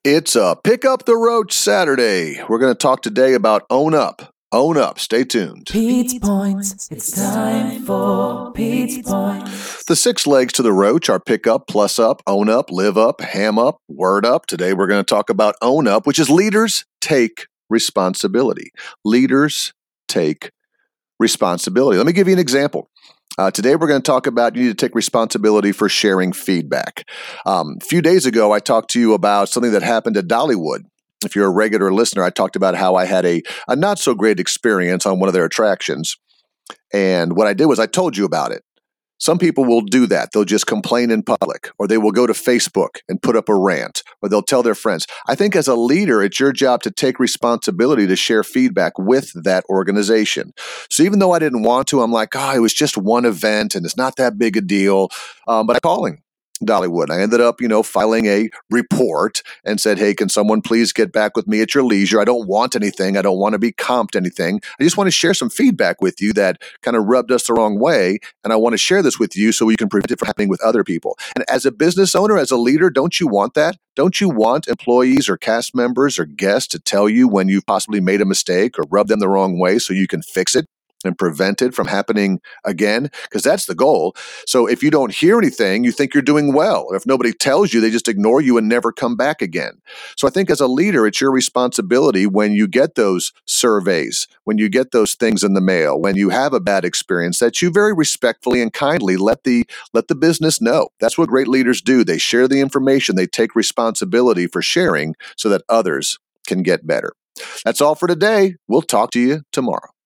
It's a Pick Up the Roach Saturday. We're going to talk today about Own Up. Own Up. Stay tuned. Pete's Points. It's time for Pete's Points. The 6 legs to the roach are pick up, plus up, own up, live up, ham up, word up. Today we're going to talk about Own Up, which is leaders take responsibility. Leaders take responsibility. Let me give you an example. Today we're going to talk about you need to take responsibility for sharing feedback. A few days ago, I talked to you about something that happened at Dollywood. If you're a regular listener, I talked about how I had a not so great experience on one of their attractions. And what I did was I told you about it. Some people will do that. They'll just complain in public, or they will go to Facebook and put up a rant, or they'll tell their friends. I think as a leader, it's your job to take responsibility to share feedback with that organization. So even though I didn't want to, I'm like, it was just one event and it's not that big a deal. But I'm calling Dollywood. I ended up, filing a report and said, hey, can someone please get back with me at your leisure? I don't want anything. I don't want to be comped anything. I just want to share some feedback with you that kind of rubbed us the wrong way. And I want to share this with you so we can prevent it from happening with other people. And as a business owner, as a leader, don't you want that? Don't you want employees or cast members or guests to tell you when you've possibly made a mistake or rubbed them the wrong way so you can fix it and prevent it from happening again? Because that's the goal. So if you don't hear anything, you think you're doing well. Or if nobody tells you, they just ignore you and never come back again. So I think as a leader, it's your responsibility when you get those surveys, when you get those things in the mail, when you have a bad experience, that you very respectfully and kindly let the business know. That's what great leaders do. They share the information. They take responsibility for sharing so that others can get better. That's all for today. We'll talk to you tomorrow.